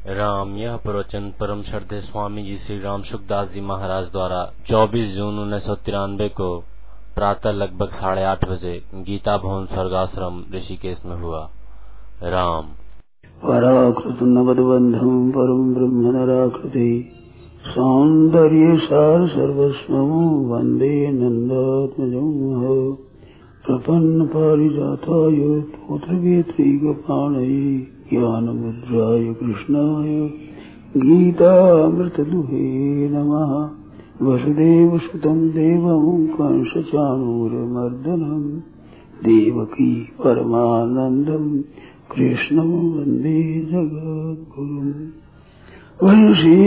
राम। यह प्रवचन परम श्रद्धेय स्वामी जी श्री राम सुखदास जी महाराज द्वारा 24 जून 1993 को प्रातः लगभग 8:30 बजे गीता भवन स्वर्गाश्रम ऋषिकेश में हुआ। राम। पराकृत नवद्बंधं परम ब्रह्म नराकृति सौंदर्य सार सर्वस्वं वंदे नंदात्मजं प्रपन्न पारिजाताय पुत्रवेत्रैकपाणये ज्ञानमुद्राय कृष्णाय गीतामृतदुहे नमः। वसुदेवसुतं देवं कंसचाणूरमर्दनं देवकी परमानन्दं कृष्णं वन्दे जगद्गुरुम्। वंशी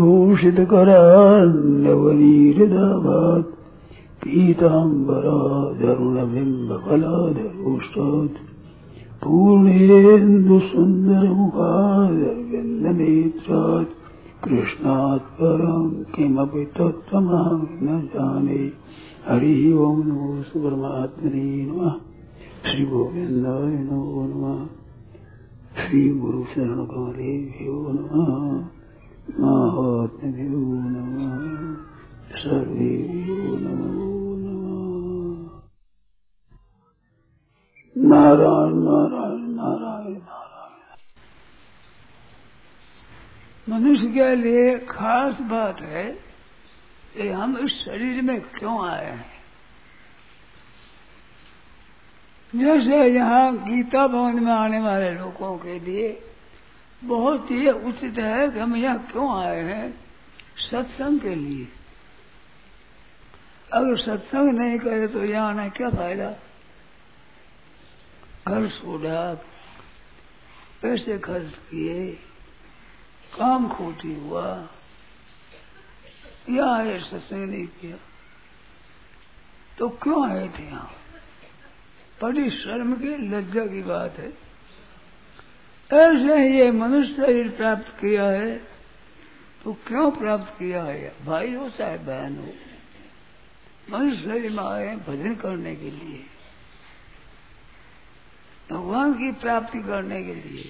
विभूषितकरान्नवनीहृदाभात् पीताम्बराधरुणबिम्बफलाधरोष्टात् पूर्णेन्दुसुन्दरमुखादरविन्दनेत्रात् कृष्णात् परं किमपि तत्त्वमहं न जाने। हरि ओं नमो परमात्मने नमः। श्री गोविन्दाय नमो नमः। श्री गुरु शरण कमलेभ्यो नमः। महात्म्यो नमः। सर्वेभ्यो नमो नमः। नारायण नारायण नारायण नारायण। मनुष्य के लिए खास बात है कि हम इस शरीर में क्यों आए हैं। जैसे यहाँ गीता भवन में आने वाले लोगों के लिए बहुत ही उचित है कि हम यहाँ क्यों आए हैं, सत्संग के लिए। अगर सत्संग नहीं करे तो यहाँ आने क्या फायदा। घर छोड़ा, पैसे खर्च किए, काम खोटी हुआ, यहाँ आए सत्संग नहीं किया तो क्यों आए थे यहाँ। बड़ी शर्म की लज्जा की बात है। ऐसे ही ये मनुष्य शरीर प्राप्त किया है तो क्यों प्राप्त किया है। भाई हो चाहे बहन हो, मनुष्य शरीर में आए हैं भजन करने के लिए, भगवान की प्राप्ति करने के लिए।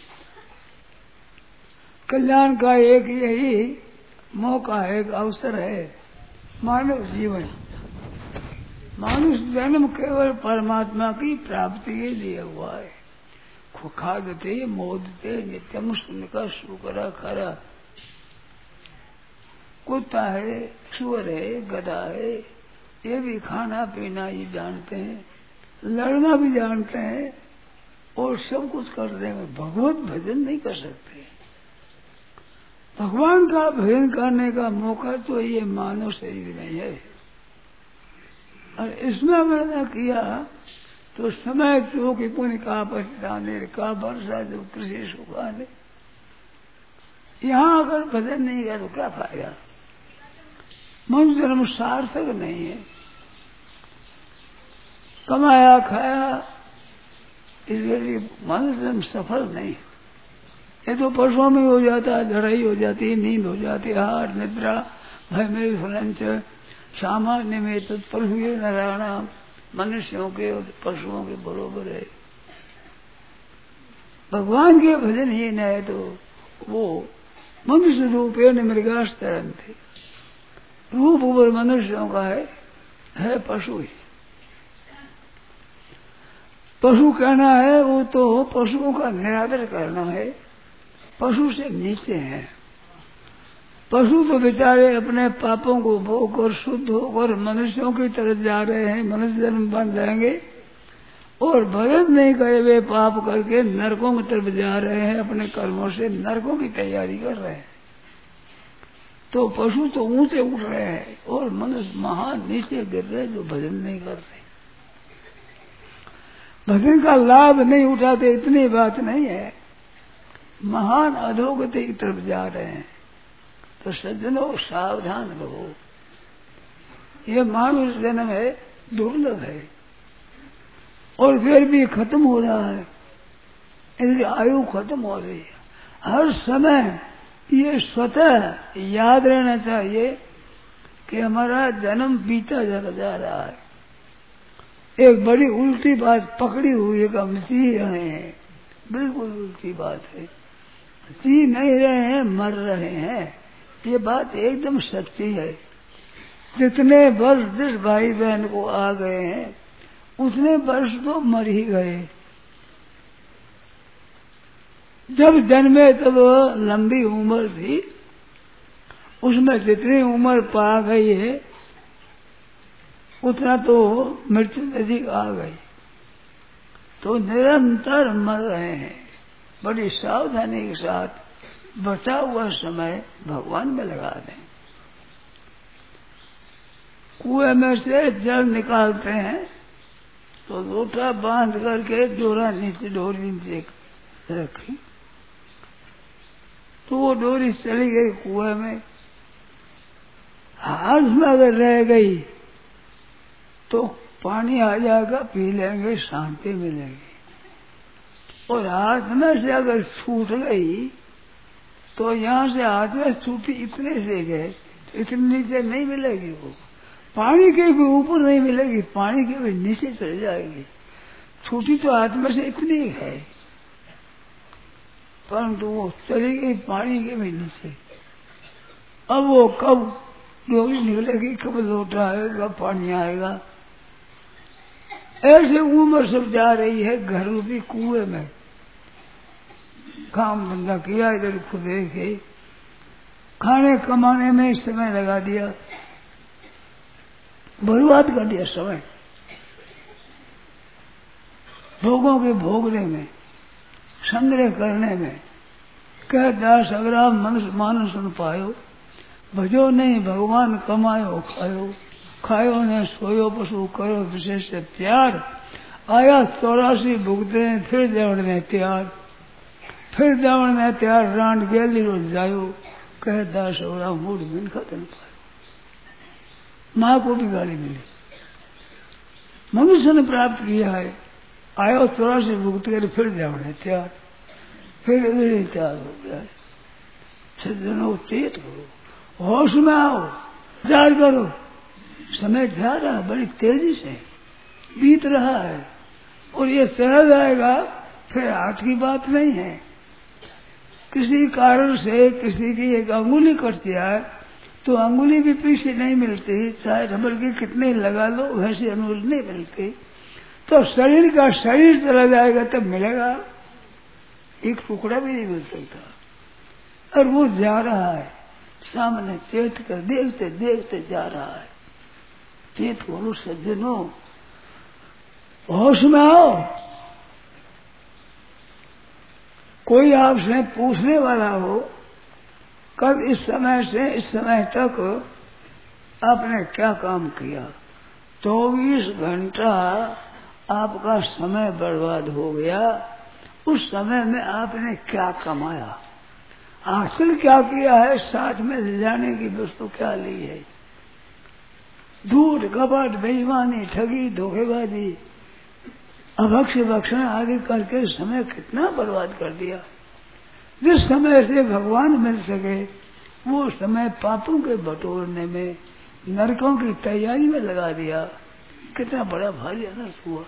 कल्याण का एक यही मौका है, एक अवसर है मानव जीवन। मानुष जन्म केवल परमात्मा की प्राप्ति के लिए हुआ है। खादते मोदते नित्यम सुनका शुकरा खरा। कुत्ता है, सुअर है, गधा है, ये भी खाना पीना ही जानते हैं, लड़ना भी जानते हैं और सब कुछ करते हैं। भगवत भजन नहीं कर सकते। भगवान का भजन करने का मौका तो ये मानव शरीर में है। और इसमें अगर न किया तो समय जो कि पुण्य का पछताने का वर्षा जो कृषि सुखाने। यहाँ अगर भजन नहीं किया तो क्या फायदा। मनुष्य जन्म सार्थक नहीं है। कमाया खाया इसके लिए मनुष्य जन्म सफल नहीं। ये तो पशुओं में हो जाता है, लड़ाई हो जाती है, नींद हो जाती है, आहार निद्रा भय मेरे फलंच सामान्य में तो पशु नारायण मनुष्यों के और पशुओं के बरोबर है। भगवान के भजन ही न है तो वो मनुष्य रूपे न मृगास्तरण थे। रूप ऊपर मनुष्यों का है पशु ही। पशु कहना है वो तो पशुओं का निरादर करना है। पशु से नीचे है। पशु तो बेचारे अपने पापों को भोग और शुद्ध होकर मनुष्यों की तरफ जा रहे हैं, मनुष्य जन्म बन जाएंगे और भजन नहीं करे वे पाप करके नरकों की तरफ जा रहे हैं। अपने कर्मों से नरकों की तैयारी कर रहे हैं। तो पशु तो ऊंचे उठ रहे हैं और मनुष्य महान नीचे गिर रहे जो भजन नहीं कर रहे। भजन का लाभ नहीं उठाते इतनी बात नहीं है, महान अधोगति की तरफ जा रहे हैं। तो सज्जनों सावधान रहो। ये मानुष जन्म है, दुर्लभ है और फिर भी खत्म हो रहा है। इसकी आयु खत्म हो रही है। हर समय ये स्वतः याद रहना चाहिए कि हमारा जन्म बीता जा रहा है। एक बड़ी उल्टी बात पकड़ी हुई है, हम जी रहे हैं, बिल्कुल उल्टी बात है। जी नहीं रहे हैं, मर रहे हैं। ये बात एकदम सच्ची है। जितने वर्ष जिस भाई बहन को आ गए हैं उतने वर्ष तो मर ही गए। जब जन्मे तब लंबी उम्र थी, उसमें जितनी उम्र पा गई है उतना तो मृत्यु नजदीक आ गई, तो निरंतर मर रहे हैं। बड़ी सावधानी के साथ बचा हुआ समय भगवान में लगा दें। कुएं में से जल निकालते हैं तो लोटा बांध करके डोरा नीचे, डोरी नीचे रखी तो वो डोरी चली गई कुएं में। हाथ में अगर रह गई तो पानी आ जाएगा, पी लेंगे, शांति मिलेगी। और हाथ में से अगर छूट गई तो यहाँ से हाथ में छूटी इतने से गए तो इतने नीचे नहीं मिलेगी, वो पानी के भी ऊपर नहीं मिलेगी, पानी के भी नीचे चली जाएगी। छूटी तो हाथ में से इतनी है, परंतु वो चली गई पानी के भी नीचे। अब वो कब डोरी निकलेगी, कब लोटा आएगा, पानी आएगा, ऐसे उम्र सब जा रही है घर रूपी कुएं में। काम धंधा किया, इधर खुदे के खाने कमाने में समय लगा दिया, बर्बाद कर दिया समय, भोगों के भोगने में, संग्रह करने में। कह दास अगर आप मनुष्य मानस सुन पायो, भजो नहीं भगवान कमायो खायो, खायो ने सोयो पशु करो विशेष प्यार। आया 84 भुगते फिर देवण ने त्यार, फिर देवण ने त्यार रांड गेली रोज जायो। कह दास और मूड बिन खतन पायो। माँ को भी गाली मिली, मनुष्य ने प्राप्त किया है, आयो 84 भुगत कर फिर देवण ने त्यार, फिर त्यार हो गया। सज्जनों चेत करो, होश में आओ, विचार करो। समय जा रहा है, बड़ी तेजी से बीत रहा है और ये चला जाएगा, फिर हाथ की बात नहीं है। किसी कारण से किसी की एक अंगुली कट जाए तो अंगुली भी पीछे नहीं मिलती, चाहे रबड़ की कितने लगा लो वैसी अंगुली नहीं मिलती। तो शरीर का शरीर चला जाएगा तब मिलेगा, एक टुकड़ा भी नहीं मिल सकता। और वो जा रहा है, सामने चेत कर देखते देखते जा रहा है। चेत करो सज्जनों, होश में आओ। कोई आपसे पूछने वाला हो कब इस समय से इस समय तक आपने क्या काम किया, 24 घंटा आपका समय बर्बाद हो गया। उस समय में आपने क्या कमाया, हासिल क्या किया है, साथ में ले जाने की वस्तु क्या ली है। झूठ कपट बेईमानी ठगी धोखेबाजी अभक्ष भक्षण आदि करके समय कितना बर्बाद कर दिया। जिस समय से भगवान मिल सके वो समय पापों के बटोरने में, नरकों की तैयारी में लगा दिया। कितना बड़ा भारी अनर्थ हुआ।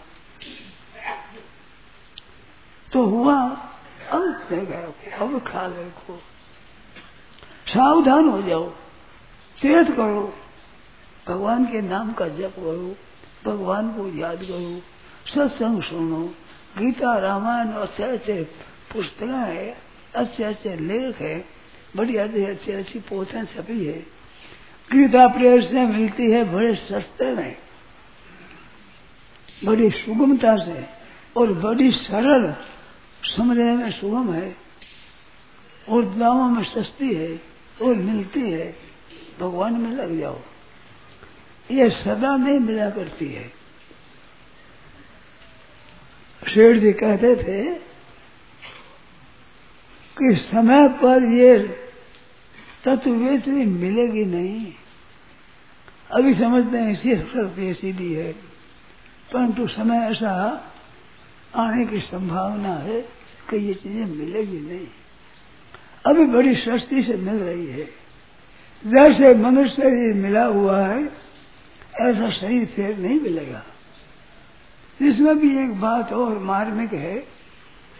तो हुआ, अब गए, अब खा गए को। सावधान हो जाओ, चेत करो, भगवान के नाम का जप करो, भगवान को याद करो, सत्संग सुनो। गीता रामायण अच्छे अच्छे पुस्तकें है, अच्छे अच्छे लेख है, बड़ी अच्छी अच्छी पोथें छपी है। गीता प्रेस से मिलती है बड़े सस्ते में, बड़ी सुगमता से और बड़ी सरल, समझने में सुगम है और दामों में सस्ती है और मिलती है। भगवान में लग जाओ, ये सदा नहीं मिला करती है। शेठ जी कहते थे कि समय पर ये तत्ववेत्री मिलेगी नहीं। अभी समझते हैं इसी शक्ति सीधी है, परंतु समय ऐसा आने की संभावना है कि ये चीजें मिलेगी नहीं। अभी बड़ी सस्ती से मिल रही है। जैसे मनुष्य शरीर मिला हुआ है ऐसा शरीर फिर नहीं मिलेगा। इसमें भी एक बात और मार्मिक है,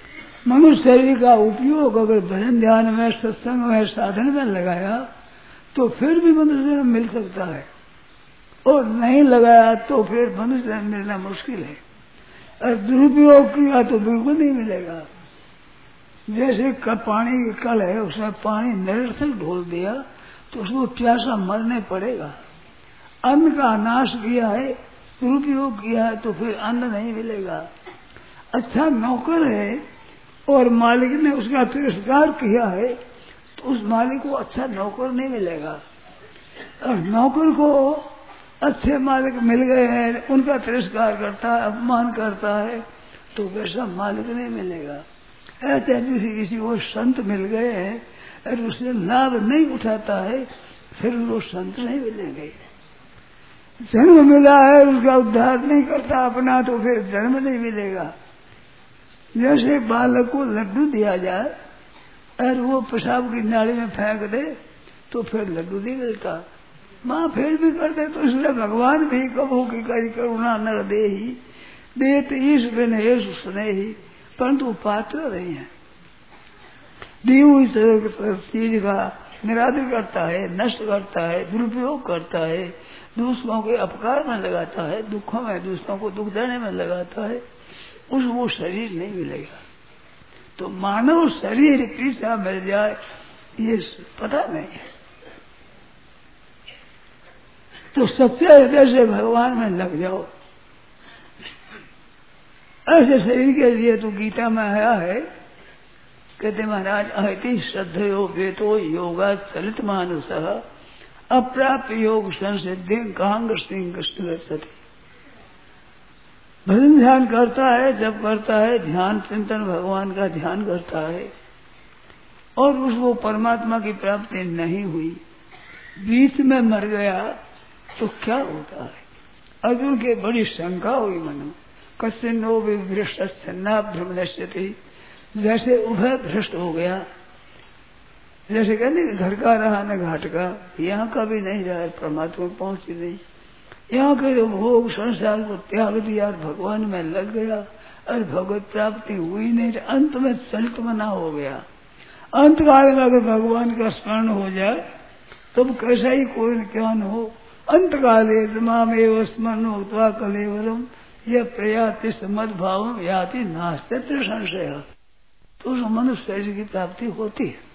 मनुष्य शरीर का उपयोग अगर भजन ध्यान में, सत्संग में, साधन में लगाया तो फिर भी मनुष्य जन्म मिल सकता है, और नहीं लगाया तो फिर मनुष्य जन्म मिलना मुश्किल है। और दुरुपयोग किया तो बिल्कुल नहीं मिलेगा। जैसे पानी की कल है, उसमें पानी निरर्थक ढोल दिया तो उसको प्यासा मरने पड़ेगा। अन्न का नाश किया है, दुरुपयोग किया है तो फिर अन्न नहीं मिलेगा। अच्छा नौकर है और मालिक ने उसका तिरस्कार किया है तो उस मालिक को अच्छा नौकर नहीं मिलेगा। और नौकर को अच्छे मालिक मिल गए हैं, उनका तिरस्कार करता है, अपमान करता है तो वैसा मालिक नहीं मिलेगा। ऐसे किसी को संत मिल गए हैं और उससे लाभ नहीं उठाता है फिर वो संत नहीं मिलेंगे। जन्म मिला है उसका उद्धार नहीं करता अपना तो फिर जन्म नहीं मिलेगा। जैसे बालक को लड्डू दिया जाए और वो पेशाब की नाली में फेंक दे तो फिर लड्डू नहीं मिलता। माँ फिर भी कर दे तो इसलिए भगवान भी कबू की करी करुणा नर दे ही देत ईश बिन हेसु स्नेही, परंतु पात्र नहीं है। दी हुई चीज का निरादर करता है, नष्ट करता है, दुरुपयोग करता है, दूसरों के अपकार में लगाता है, दुखों में दूसरों को दुख देने में लगाता है, उसको शरीर नहीं मिलेगा। तो मानव शरीर कैसा मिल जाए ये पता नहीं है। तो सच्चे हृदय से भगवान में लग जाओ। ऐसे शरीर के लिए तो गीता में आया है, कहते महाराज अहिति श्रद्धयो वेतो योगा चलित मानुष अप्राप्त योग संसिद्धि कांग सिंह कृष्ण सती। भजन ध्यान करता है, जब करता है ध्यान चिंतन भगवान का ध्यान करता है और उसको परमात्मा की प्राप्ति नहीं हुई, बीच में मर गया तो क्या होता है। अर्जुन के बड़ी शंका हुई मन कश्चिन्नो विभ्रष्ट छन्ना भ्रमणस्यति, जैसे उभय भ्रष्ट हो गया। जैसे कहते घर का रहा न घाट का, यहाँ का भी नहीं रहा, परमात्मा पहुंची नहीं। यहाँ के जो भोग संसार को त्याग दिया और भगवान में लग गया और भगवत प्राप्ति हुई नहीं, अंत में चलित मना हो गया। अंत काल में अगर भगवान का स्मरण हो जाए तब कैसा ही कोई क्या न हो। अंत काले तमामेव स्मरण उक्त्वा कलेवरम यह प्रयाति मद भाव याति नास्ते संशय, तो उस मनुष्य शरीर की प्राप्ति होती है,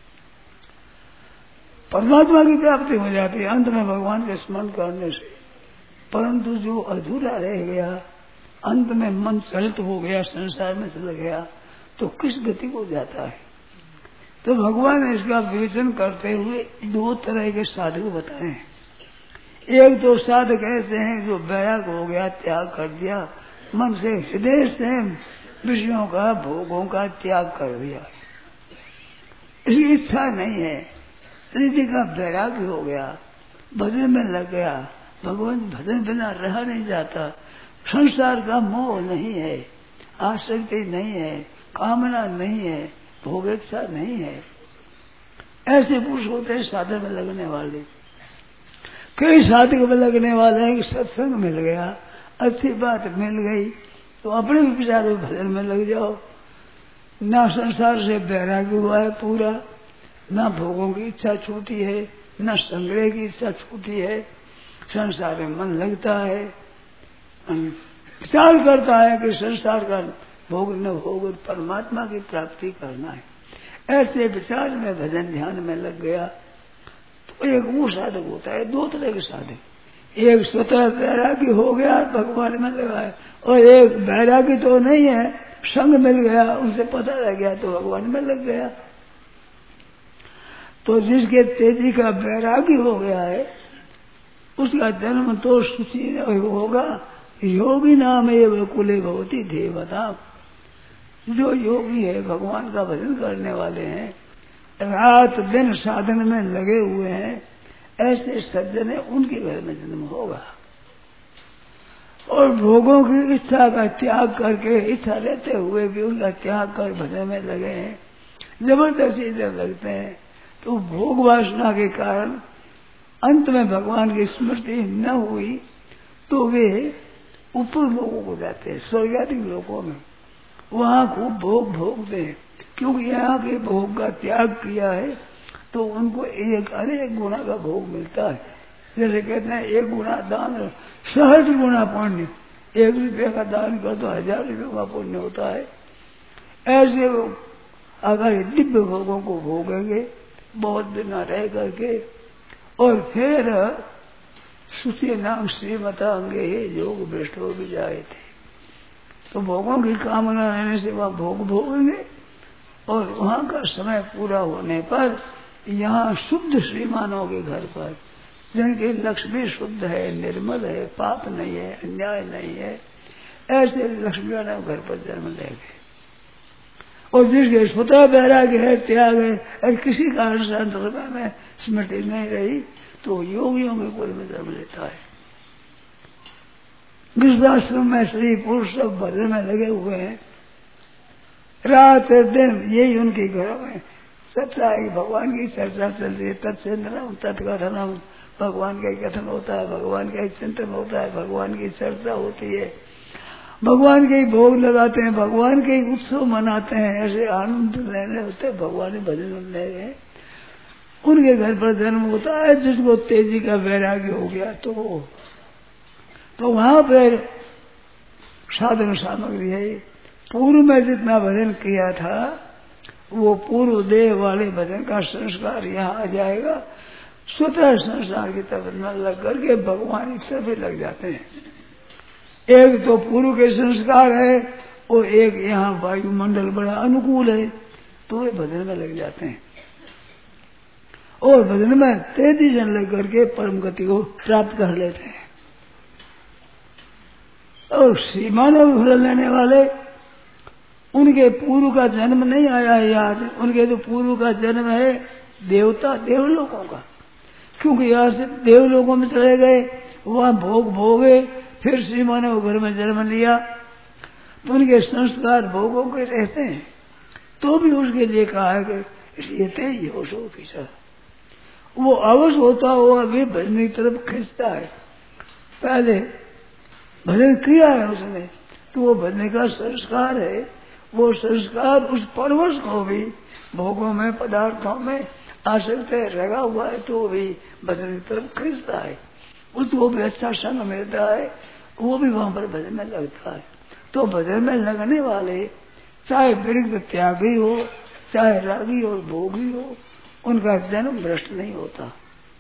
परमात्मा की प्राप्ति हो जाती है अंत में भगवान के स्मरण करने से। परंतु जो अधूरा रह गया, अंत में मन चलित हो गया, संसार में चला गया, तो किस गति को जाता है। तो भगवान ने इसका विवेचन करते हुए दो तरह के साधक बताए हैं। एक तो साधक ऐसे हैं जो वैराग हो गया, त्याग कर दिया, मन से हृदय से विषयों का भोगों का त्याग कर दिया, इसकी इच्छा नहीं है, प्रीति का वैराग्य हो गया, भजन में लग गया, भगवान भजन बिना रहा नहीं जाता, संसार का मोह नहीं है, आसक्ति नहीं है, कामना नहीं है, भोग इच्छा नहीं है। ऐसे पुरुष होते हैं साधन में लगने वाले। कई साधक में लगने वाले हैं कि सत्संग मिल गया, अच्छी बात मिल गई तो अपने भी विचारों भजन में लग जाओ। ना संसार से वैराग्य हुआ है पूरा, ना भोगों की इच्छा छूटी है, न संग्रह की इच्छा छूटी है, संसार में मन लगता है, विचार करता है कि संसार का भोग न भोग परमात्मा की प्राप्ति करना है। ऐसे विचार में भजन ध्यान में लग गया तो एक वो साधक होता है। दो तरह के साधक, एक स्वतः वैरागी हो गया भगवान में लगा है, और एक वैरागी तो नहीं है, संग मिल गया, उनसे पता लग गया तो भगवान में लग गया। तो जिसके तेजी का वैरागी हो गया है उसका जन्म तो सुची होगा। योगी नाम एवं कुले भवती देवता। जो योगी है, भगवान का भजन करने वाले हैं, रात दिन साधन में लगे हुए हैं, ऐसे सज्जन है, उनके घर में जन्म होगा। और भोगों की इच्छा का त्याग करके, इच्छा लेते हुए भी उनका त्याग कर भजन में लगे हैं, जबरदस्ती जब लगते हैं तो भोग वासना के कारण अंत में भगवान की स्मृति न हुई तो वे ऊपर लोगों को जाते हैं, स्वर्गाधिक लोगों में, वहाँ खूब भोग भोगते हैं, क्योंकि यहाँ के भोग का त्याग किया है तो उनको एक अनेक गुना का भोग मिलता है। जैसे कहते हैं 1 गुना दान 100 गुना पुण्य, 1 रुपये का दान कर तो 1000 रुपये का पुण्य होता है। ऐसे वो अगर दिव्य भोगों को भोगेंगे बहुत दिन रह करके, और फिर सुशी नाम श्रीमता अंगे योग भ्रष्ट हो भी जाए थे, तो भोगों की कामना रहने से वह भोग भोगेंगे, और वहाँ का समय पूरा होने पर यहाँ शुद्ध श्रीमानों के घर पर, जिनकी लक्ष्मी शुद्ध है, निर्मल है, पाप नहीं है, अन्याय नहीं है, ऐसे लक्ष्मी वाले घर पर जन्म लेंगे। और जिसके स्वतः वैराग्य है, त्याग है, और किसी कारण से अंतर्मय में स्मृति नहीं रही, तो योगियों के कुल में जन्म लेता है। गृहस्थाश्रम में स्त्री पुरुष सब भजन में लगे हुए हैं, रात दिन यही उनके घरों में चर्चा है, भगवान की चर्चा चलती है, तत्चिंतनम तत्कथनम, भगवान का कथन होता है, भगवान का चिंतन होता है, भगवान की चर्चा होती है, भगवान के भोग लगाते हैं, भगवान के उत्सव मनाते हैं, ऐसे आनंद लेने होते हैं, भगवान के भजन ले रहे हैं। उनके घर पर जन्म होता है, जिसको तेजी का वैराग्य हो गया तो वहां पर साधन सामग्री है। पूर्व में जितना भजन किया था वो पूर्व देह वाले भजन का संस्कार यहाँ आ जाएगा, स्वतः संसार की तरफ न लग करके भगवान की तरफ लग जाते हैं। एक तो पूर्व के संस्कार है और एक यहाँ वायुमंडल बड़ा अनुकूल है, तो वे भजन में लग जाते हैं और भजन में तेजी से लग करके परम गति को प्राप्त कर लेते हैं। और श्रीमानों को फल लेने वाले, उनके पूर्व का जन्म नहीं आया है याद, उनके तो पूर्व का जन्म है देवता देवलोकों का, क्योंकि यहाँ से देवलोकों में चले गए, वहां भोग भोगे, फिर श्रीमानों घर में जन्म लिया, तो उनके संस्कार भोगों के रहते हैं। तो भी उसके लिए कहा है कि इसलिए तेज होशो पीछा, वो अवश्य होता हुआ भी भजन की तरफ खींचता है। पहले भजन किया है उसने, तो वो भजन का संस्कार है, वो संस्कार उस परवश को भी भोगों में पदार्थों में आसक्त लगा हुआ है तो भी भजन की तरफ खींचता है, उसको भी अच्छा संग मिलता है, वो भी वहां पर भजन में लगता है। तो भजन में लगने वाले चाहे विरक्त त्यागी हो, चाहे रागी और भोगी हो, उनका जन्म भ्रष्ट नहीं होता।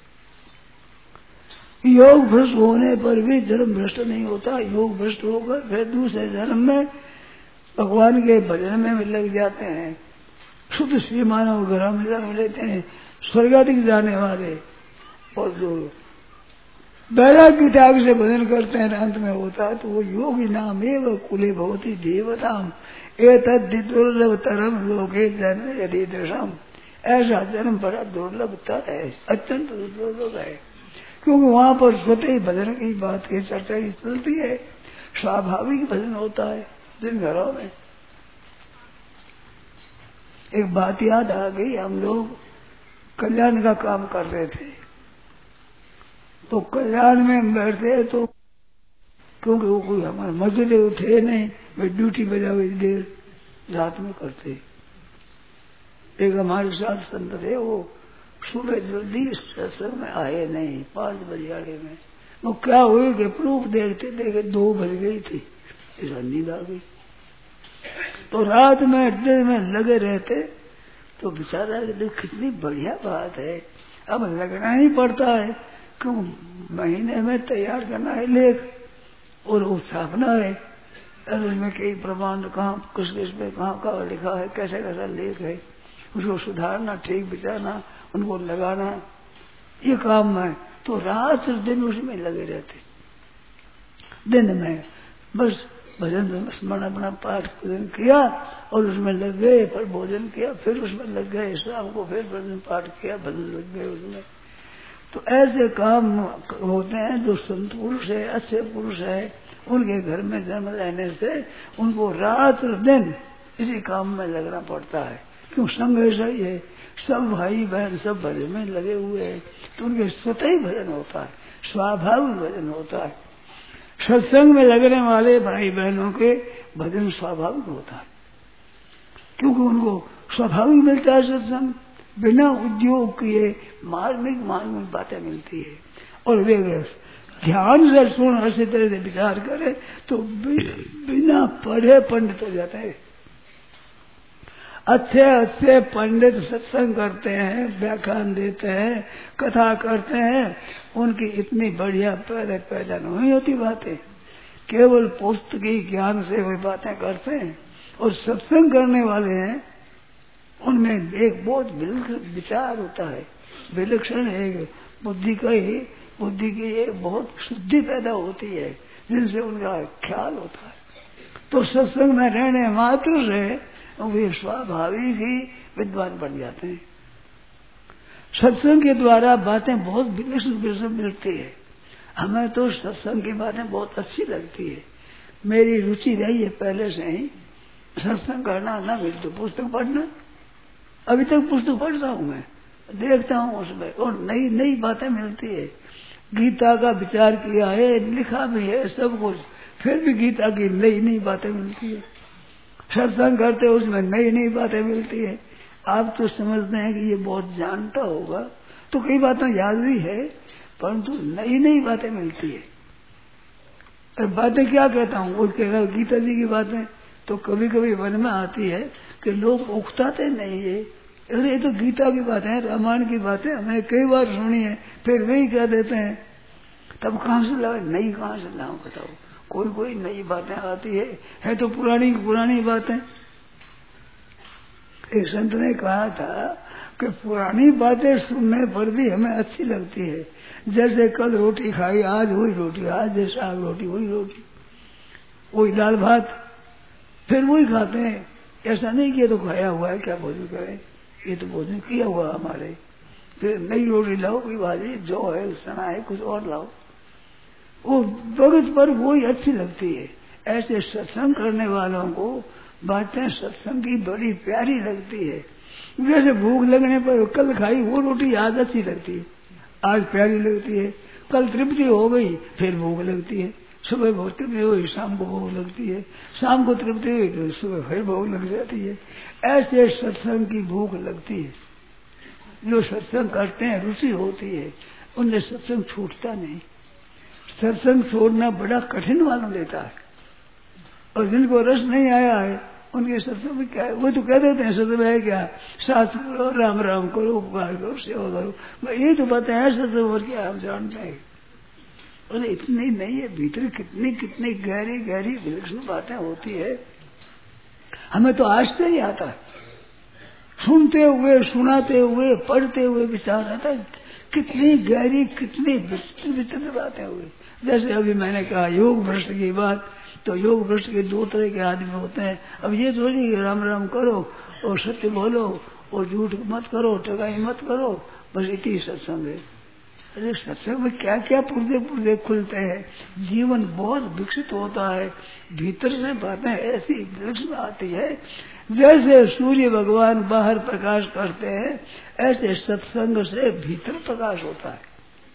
योग भ्रष्ट होने पर भी जन्म भ्रष्ट नहीं होता। योग भ्रष्ट होकर फिर दूसरे जन्म में भगवान के भजन में लग जाते हैं, शुद्ध श्रीमानव घर में जन्म लेते हैं, स्वर्गाधिक जाने वाले। और जो वैराग्य त्याग से भजन करते हैं अंत में होता है तो वो योगी नाम एवं कुले भवती देवताम एतद् दुर्लभ तरम लोके जन्म यदि दशम। ऐसा जन्म बड़ा दुर्लभता है, अत्यंत दुर्लभ है, क्योंकि वहां पर स्वतः ही भजन की बात की चर्चा ही चलती है, स्वाभाविक भजन होता है जिन घरों में। एक बात याद आ गई, हम लोग कल्याण का काम कर रहे थे तो कल्याण में बैठते तो, क्योंकि वो कोई हमारे मजदूर थे नहीं, वे ड्यूटी बजा हुई देर रात में करते। एक हमारे साथ संत थे, वो सुबह जल्दी सत्संग में आए नहीं, 5 बजे में। वो क्या हुई कि प्रूफ देखते देखे 2 बज गई थी, ऐसा नींद आ गई। तो रात में दिन में लगे रहते तो बेचारा कितनी बढ़िया बात है, अब लगना ही पड़ता है, क्यों महीने में तैयार करना है लेख और वो छापना है, और उसमें कई प्रमाण कहाँ किस किस पे कहाँ लिखा है, कैसा कैसा लेख है, उसको सुधारना, ठीक बिचाना, उनको लगाना, ये काम है। तो रात दिन उसमें लगे रहते। दिन में बस भजन स्मरण अपना पाठ पूजन किया और उसमें लग गए, फिर भोजन किया, फिर उसमें लग गए, शाम को फिर भजन पाठ किया, भजन लग गए उसमें। तो ऐसे काम होते हैं जो संत पुरुष है, अच्छे पुरुष है, उनके घर में जन्म लेने से उनको रात दिन इसी काम में लगना पड़ता है। क्यों संग ऐसा ही है, सब भाई बहन सब भजन में लगे हुए हैं, तो उनके स्वतः ही भजन होता है, स्वाभाविक भजन होता है। सत्संग में लगने वाले भाई बहनों के भजन स्वाभाविक होता है, क्योंकि उनको स्वाभाविक मिलता है सत्संग, बिना उद्योग किए मार्मिक बातें मिलती है। और वे ध्यान से सुन अच्छी तरह से विचार करे तो बिना पढ़े पंडित हो जाते हैं। अच्छे पंडित सत्संग करते हैं, व्याख्यान देते हैं, कथा करते हैं, उनकी इतनी बढ़िया पैदा नहीं होती बातें, केवल पुस्तकी ज्ञान से वे बातें करते हैं। और सत्संग करने वाले हैं उनमें एक बहुत विचार होता है, विलक्षण एक बुद्धि की एक बहुत शुद्धि पैदा होती है, जिनसे उनका ख्याल होता है। तो सत्संग में रहने मात्र से वे स्वाभाविक ही विद्वान बन जाते हैं। सत्संग के द्वारा बातें बहुत विलक्षण मिलती है। हमें तो सत्संग की बातें बहुत अच्छी लगती है। मेरी रुचि रही है पहले से ही सत्संग करना, ना मिल तो पुस्तक पढ़ना। अभी तक पुस्तक पढ़ता हूँ, मैं देखता हूँ उसमें, और नई नई बातें मिलती है। गीता का विचार किया है, लिखा भी है सब कुछ, फिर भी गीता की नई नई बातें मिलती है। सत्संग करते उसमें नई नई बातें मिलती है। आप तो समझते हैं कि ये बहुत जानता होगा, तो कई बातें याद भी है, परंतु नई नई बातें मिलती है। और बातें क्या कहता हूँ, वो कहेगा गीता जी की बातें, तो कभी कभी मन में आती है कि लोग उकताते नहीं है, अरे ये तो गीता की बातें हैं, रामायण की बातें हमने कई बार सुनी है, फिर वही कह देते हैं। तब कहाँ से लाओ, नई कहाँ से लाओ बताओ। कोई नई बातें आती है तो पुरानी बातें। एक संत ने कहा था कि पुरानी बातें सुनने पर भी हमें अच्छी लगती है। जैसे कल रोटी खाई, आज वही रोटी, आज जैसे आग रोटी वही रोटी, वही दाल भात, फिर वही खाते हैं। ऐसा नहीं कि तो खाया हुआ है, क्या भोजन करें, ये तो भोजन किया हुआ हमारे। फिर नई रोटी लाओ, कोई भाजी जो है, सना है, कुछ और लाओ, वो वक्त पर वही अच्छी लगती है। ऐसे सत्संग करने वालों को बातें सत्संग की बड़ी प्यारी लगती है। जैसे भूख लगने पर कल खाई वो रोटी आज अच्छी लगती है, आज प्यारी लगती है। कल तृप्ति हो गई, फिर भूख लगती है। सुबह भूख तृप्ति हुई, शाम को भूख लगती है, शाम को तृप्ति हुई तो सुबह फिर भूख लग जाती है। ऐसे सत्संग की भूख लगती है। जो सत्संग करते हैं रुचि होती है, उनसे सत्संग छूटता नहीं। सत्संग छोड़ना बड़ा कठिन मालूम देता है। और जिनको रस नहीं आया है उनके सत्संग में क्या है, वो तो कह देते हैं सत्संग है क्या, साथ करो, राम राम करो, उपकार करो, सेवा करो, ये तो बातें हैं सत्संग, और क्या हम जानते हैं। और इतनी नहीं है, भीतर कितनी कितनी गहरी गहरी विलक्षण बातें होती है, हमें तो आश्चर्य ही आता है। सुनते हुए, सुनाते हुए, पढ़ते हुए विचार आता है, कितनी गहरी, कितनी विचित्र बातें हुई। जैसे अभी मैंने कहा योग भ्रष्ट की बात, तो योग भ्रष्ट के दो तरह के आदमी होते हैं। अब ये तो नहीं राम राम करो और सत्य बोलो और झूठ मत करो, ठगाई मत करो, बस इतनी सत्संग है। अरे सत्संग में क्या क्या पुर्जे खुलते हैं, जीवन बहुत विकसित होता है। भीतर से बातें ऐसी विकसित आती है, जैसे सूर्य भगवान बाहर प्रकाश करते हैं, ऐसे सत्संग से भीतर प्रकाश होता है।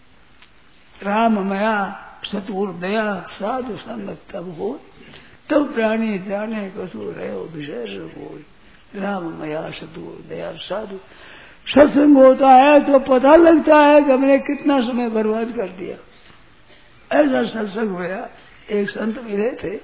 राम मया सतुर दया साधु संगत तब हो, तब प्राणी जाने कसुर रहो विशेष हो। राम मया सतुर दया साधु सत्संग होता है तो पता लगता है कि हमने कितना समय बर्बाद कर दिया। ऐसा सत्संग हुआ। एक संत मिले थे,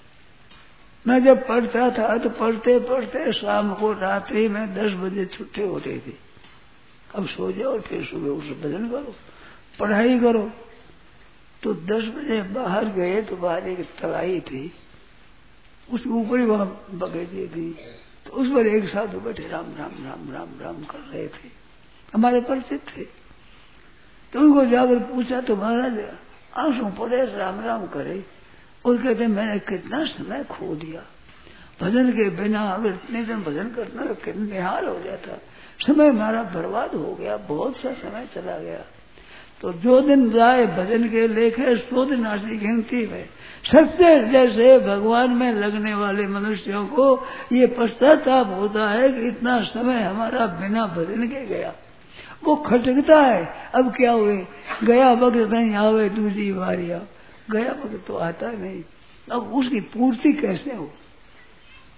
मैं जब पढ़ता था तो पढ़ते पढ़ते शाम को रात्रि में 10 बजे छुट्टी होती थी। अब सो जाओ और फिर सुबह उठ भजन करो, पढ़ाई करो। तो 10 बजे बाहर गए तो बाहर एक तलाई थी, उसके ऊपर ही वहां बगीचे थी, तो उस पर एक साधु बैठे राम राम राम राम राम कर रहे थे, हमारे परिचित थे। तो उनको जाकर पूछा तो महाराज आंसू पड़े राम राम करे, और कहते मैंने कितना समय खो दिया भजन के बिना। अगर इतने दिन भजन करना तो कितना निहाल हो जाता, समय हमारा बर्बाद हो गया, बहुत सा समय चला गया। तो जो दिन जाए भजन के लेखे 100 दिन आशी गिनती में। सत्य जैसे भगवान में लगने वाले मनुष्यों को ये पश्चाताप होता है कि इतना समय हमारा बिना भजन के गया। वो खटकता है, अब क्या हुए, गया वक्त नहीं आवे दूसरी बारिया, गया वक्त तो आता नहीं, अब उसकी पूर्ति कैसे हो।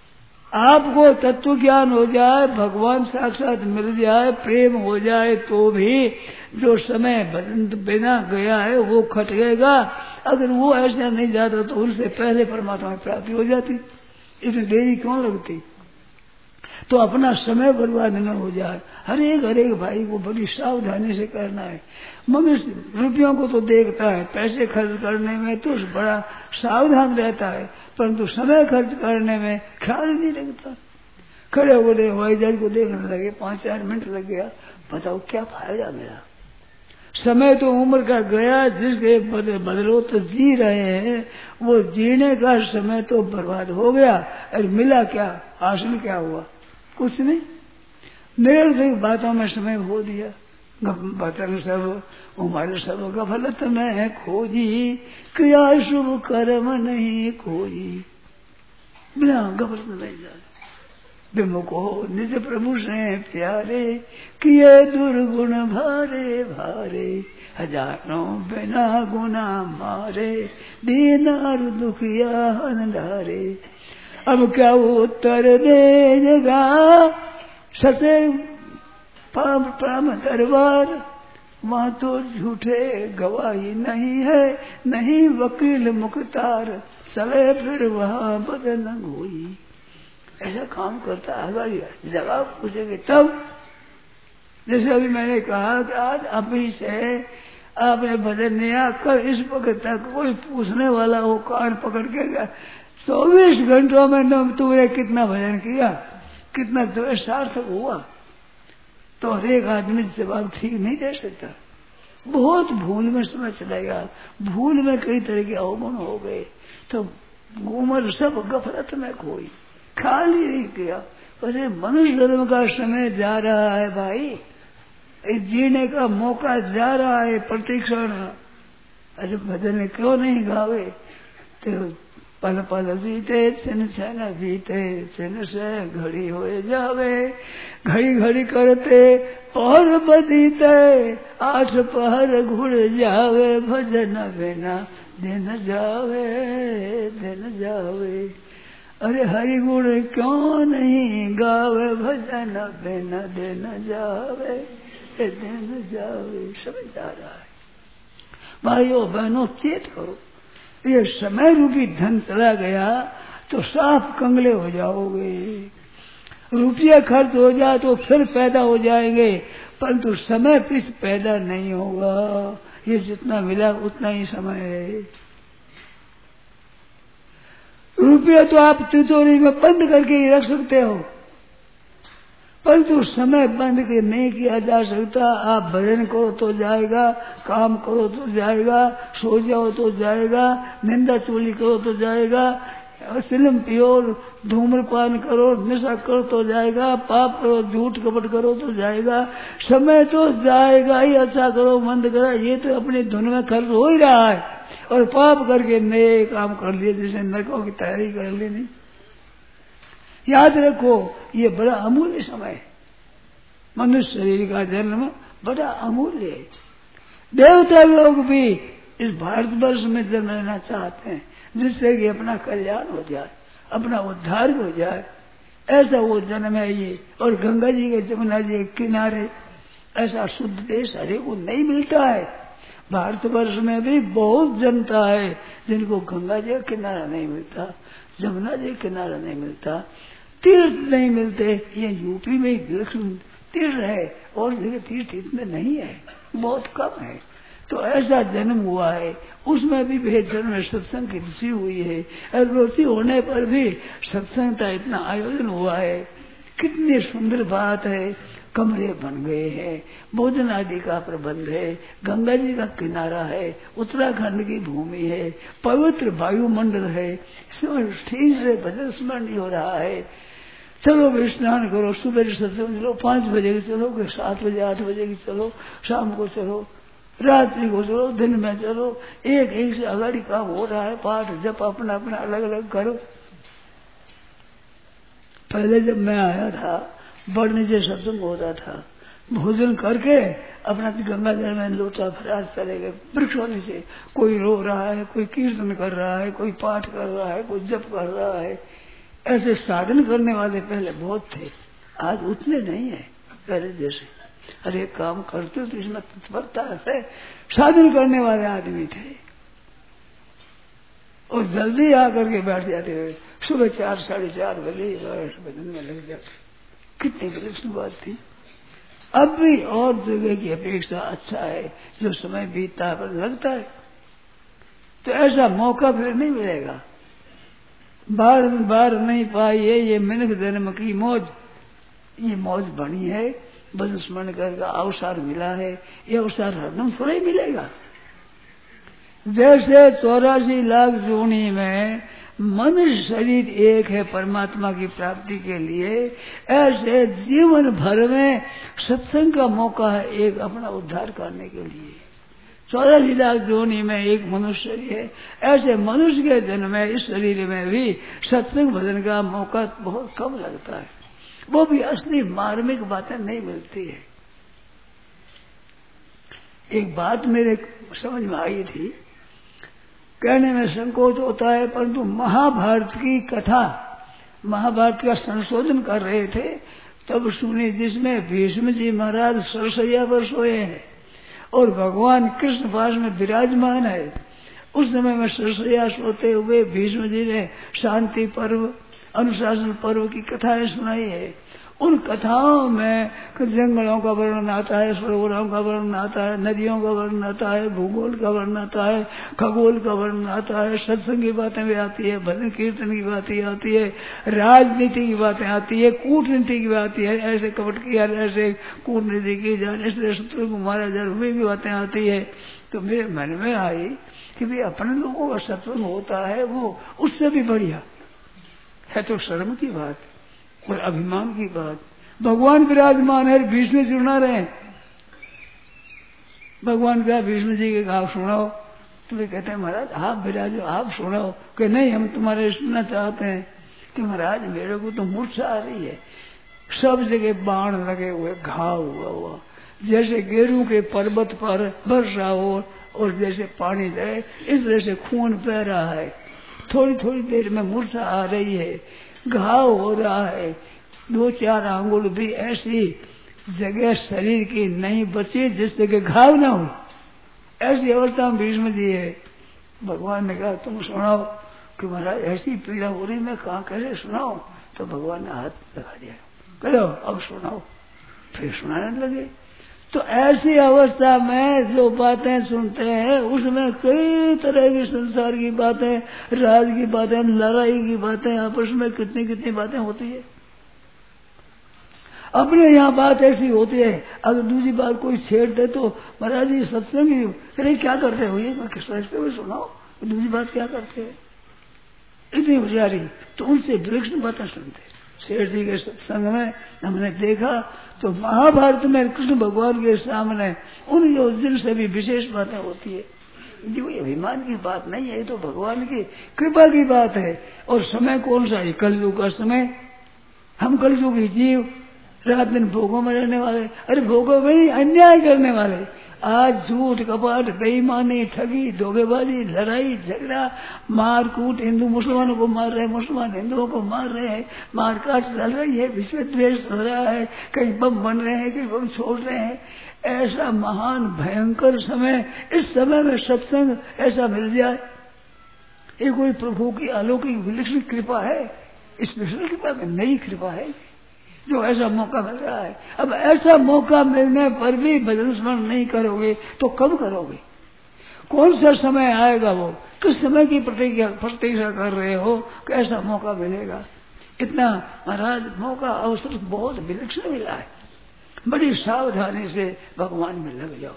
आपको तत्व ज्ञान हो जाए, भगवान साक्षात मिल जाए, प्रेम हो जाए, तो भी जो समय बिना गया है वो खटकेगा। अगर वो ऐसा नहीं जाता तो उनसे पहले परमात्मा की प्राप्ति हो जाती। इतनी देरी क्यों लगती? तो अपना समय बर्बाद न हो जाए, हर एक भाई को बड़ी सावधानी से करना है। मनुष्य रुपयों को तो देखता है, पैसे खर्च करने में तो बड़ा सावधान रहता है, परंतु समय खर्च करने में ख्याल ही नहीं रखता। खड़े हो गए हवाई जहाज को देखने लगे, 5-4 मिनट लग गया, बताओ क्या फायदा मेरा? समय तो उम्र का गया, जिसके बदलो तो जी रहे हैं, वो जीने का समय तो बर्बाद हो गया। और मिला क्या? हासिल क्या हुआ? कुछ नहीं। निरर्थक बातों में समय हो दिया। बतन सब हमारे सब गफलत में खोजी, क्रिया शुभ कर्म नहीं खोजी। बिना गफलत नहीं जाए, विमुख हो निज प्रभु से प्यारे, किए दुर्गुण भारे भारे, हजारों बिना गुना मारे, दीनार दुखिया हंधारे। अब क्या उत्तर देगा सते प्राम दरबार, वहां तो झूठे गवाही नहीं है, नहीं वकील मुख्तार, चले फिर वहां बदन हुई। ऐसा काम करता है, जवाब पूछेंगे तब। जैसे अभी मैंने कहा कि आज अभी से आपने भजन नहीं आकर इस वक्त तक कोई पूछने वाला हो कान पकड़ के गया, 24 घंटों में तुमने कितना भजन किया, कितना तुम्हें सार्थक हुआ, तो हर एक आदमी जवाब ठीक नहीं दे सकता। बहुत भूल में समय चलेगा, भूल में कई तरह के अवगुण हो गए, तो उम्र सब गफलत में खोई, खाली नहीं किया। अरे मनुष्य जन्म का समय जा रहा है भाई, जीने का मौका जा रहा है प्रतिक्षण। अरे भजन क्यों नहीं गावे? तो पल पल जीते छिन छिन बीते, छिन से घड़ी हो जावे, घड़ी घड़ी करते पहर बदीते, 8 पहर घुड़ जावे, भजन बिना दिन जावे दिन जावे। अरे हरि गुण क्यों नहीं गावे, भजन बिना दिन जावे दिन जावे। समझ आ रहा है भाइयों बहनों, चेत करो, ये समय रूपी धन चला गया तो साफ कंगले हो जाओगे। रुपया खर्च हो जाए तो फिर पैदा हो जाएंगे, परंतु समय पिछ पैदा नहीं होगा। ये जितना मिला उतना ही समय है। रुपया तो आप तिजोरी में बंद करके ही रख सकते हो, परंतु समय बंद के नहीं किया जा सकता। आप भजन करो तो जाएगा, काम करो तो जाएगा, सो जाओ तो जाएगा, निंदा चोली करो तो जाएगा, फिल्म पियो, धूम्रपान करो, नशा करो तो जाएगा, पाप करो, झूठ कपट करो तो जाएगा। समय तो जाएगा ही। अच्छा करो मंद करो, ये तो अपनी धुन में खर्च हो ही रहा है, और पाप करके नए काम कर लिए, जैसे नरकों की तैयारी कर लेनी। याद रखो ये बड़ा अमूल्य समय है। मनुष्य शरीर का जन्म बड़ा अमूल्य है। देवता लोग भी इस भारतवर्ष में जन्म लेना चाहते हैं, जिससे कि अपना कल्याण हो जाए, अपना उद्धार हो जाए। ऐसा वो जन्म है ये। और गंगा जी के जमुना जी के किनारे ऐसा शुद्ध देश हरे को नहीं मिलता है। भारतवर्ष में भी बहुत जनता है जिनको गंगा जी का किनारा नहीं मिलता, जमुना जी किनारा नहीं मिलता, तीर्थ नहीं मिलते। ये यूपी में तीर्थ है और जगह तीर्थ इतने नहीं है, बहुत कम है। तो ऐसा जन्म हुआ है, उसमें भी भेद जन्म में सत्संग की रुचि हुई है, और रुचि होने पर भी सत्संग का इतना आयोजन हुआ है। कितनी सुंदर बात है। कमरे बन गए हैं, भोजन आदि का प्रबंध है, गंगा जी का किनारा है, उत्तराखंड की भूमि है, पवित्र वायुमंडल है, ठीक से भजन स्मरण हो रहा है। चलो भी स्नान करो, सुबह सत्संग चलो, 5 बजे की चलो, 7 बजे 8 बजे की चलो, शाम को चलो, रात्रि को चलो, दिन में चलो, एक से अगाड़ी काम हो रहा है। पाठ जब अपना अपना अलग अलग करो। पहले जब मैं आया था, बड़ने से सत्संग होता था, भोजन करके अपना गंगा जल में लोटा फराज चले गए। वृक्षों से कोई रो रहा है, कोई कीर्तन कर रहा है, कोई पाठ कर रहा है, कोई जप कर रहा है। ऐसे साधन करने वाले पहले बहुत थे, आज उतने नहीं है पहले जैसे। हर एक काम करते तो इसमें तत्परता है। साधन करने वाले आदमी थे और जल्दी आकर के बैठ जाते हुए सुबह 4 साढ़े 4 बजे भजन में लग जाते। कितनी विलक्षण बात थी। अब भी और जगह की अपेक्षा अच्छा है, जो समय बीतता पर लगता है। तो ऐसा मौका फिर नहीं मिलेगा। बार बार नहीं पाई है ये मनुष्य जन्म की मौज। ये मौज बनी है, भजन स्मरण करके अवसर मिला है। ये अवसर हरदम थोड़ा ही मिलेगा। जैसे 84 लाख जोनी में मनुष्य शरीर एक है परमात्मा की प्राप्ति के लिए, ऐसे जीवन भर में सत्संग का मौका है एक अपना उद्धार करने के लिए। 84 लाख जोनी में एक मनुष्य शरीर है। ऐसे मनुष्य के जन्म में इस शरीर में भी सत्संग भजन का मौका बहुत कम लगता है। वो भी असली मार्मिक बातें नहीं मिलती है। एक बात मेरे समझ में आई थी, कहने में संकोच होता है, परंतु महाभारत की कथा, महाभारत का संशोधन कर रहे थे तब सुनी, जिसमें भीष्म जी महाराज सरसैया पर सोए हैं और भगवान कृष्ण पास में विराजमान है। उस समय में सरसैया सोते हुए भीष्म जी ने शांति पर्व, अनुशासन पर्व की कथाएं सुनाई है। उन कथाओं में जंगलों का वर्णन आता है, सरोवरों का वर्णन आता है, नदियों का वर्णन आता है, भूगोल का वर्णन आता है, खगोल का वर्णन आता है, सत्संग की बातें भी आती है, भजन कीर्तन की बातें आती है, राजनीति की बातें आती है, कूटनीति की बातें है, ऐसे कपट किया, ऐसे कूटनीति की जाए, ऐसे शत्रु को मारा जाए, वे भी बातें आती है। तो मेरे मन में आई कि भाई अपने लोगों का सत्संग होता है वो उससे भी बढ़िया है। तो शर्म की बात और अभिमान की बात। भगवान विराजमान है, भीष्म जी सुना रहे। भगवान का भीष्म जी के आप सुनाओ, तो वे कहते हैं महाराज आप विराजो, आप सुनाओ। कि नहीं हम तुम्हारे सुनना चाहते हैं। कि महाराज मेरे को तो मूर्छा आ रही है, सब जगह बाण लगे हुए, घाव हुआ, जैसे गेरू के पर्वत पर वर्षा हो और जैसे पानी जाए इस तरह से खून बह रहा है। थोड़ी थोड़ी देर में मूर्छा आ रही है, घाव हो रहा है, 2-4 आंगुल भी ऐसी जगह शरीर की नहीं बची जिस जगह घाव न हो। ऐसी अवस्था में भीष्म जी है। भगवान ने कहा तुम सुनाओ। कि महाराज ऐसी पीड़ा हो रही, मैं कहा कैसे सुनाओ। तो भगवान ने हाथ लगा दिया, करो अब सुनाओ। फिर सुनाने लगे। तो ऐसी अवस्था में जो बातें सुनते हैं उसमें कई तरह की संसार की बातें, राज की बातें, लड़ाई की बातें, आपस में कितनी कितनी बातें होती है। अपने यहाँ बात ऐसी होती है, अगर दूसरी बात कोई छेड़ दे तो महाराज जी सत्संग अरे क्या करते हो, ये मैं किस रास्ते में सुनाओ, दूसरी बात क्या करते हैं, इतनी होशियारी। तो उनसे विलक्षण बातें सुनते। शेर जी के सत्संग में हमने देखा तो महाभारत में कृष्ण भगवान के सामने उन योजन से भी विशेष बातें होती है। ये कोई अभिमान की बात नहीं है, ये तो भगवान की कृपा की बात है। और समय कौन सा है, कलयुग का समय। हम कलयुग ही जीव, रात दिन भोगों में रहने वाले, अरे भोगों में ही अन्याय करने वाले। आज झूठ कपट, बेईमानी, ठगी, धोखेबाजी, लड़ाई झगड़ा, मार कूट, हिंदू मुसलमानों को मार रहे हैं, मुसलमान हिंदुओं को मार रहे हैं, मार काट चल रही है, विश्व द्वेष चल रहा है, कहीं बम बन रहे हैं, कहीं बम छोड़ रहे हैं। ऐसा महान भयंकर समय, इस समय में सत्संग ऐसा मिल जाए, ये कोई प्रभु की अलौकिक विलक्षण कृपा है। स्पेशल कृपा में नई कृपा है जो ऐसा मौका मिल रहा है। अब ऐसा मौका मिलने पर भी भजन स्मरण नहीं करोगे तो कब करोगे, कौन सा समय आएगा, वो किस समय की प्रतीक्षा कर रहे हो कि ऐसा मौका मिलेगा। इतना महाराज मौका अवसर बहुत विलक्षण मिला है, बड़ी सावधानी से भगवान में लग जाओ।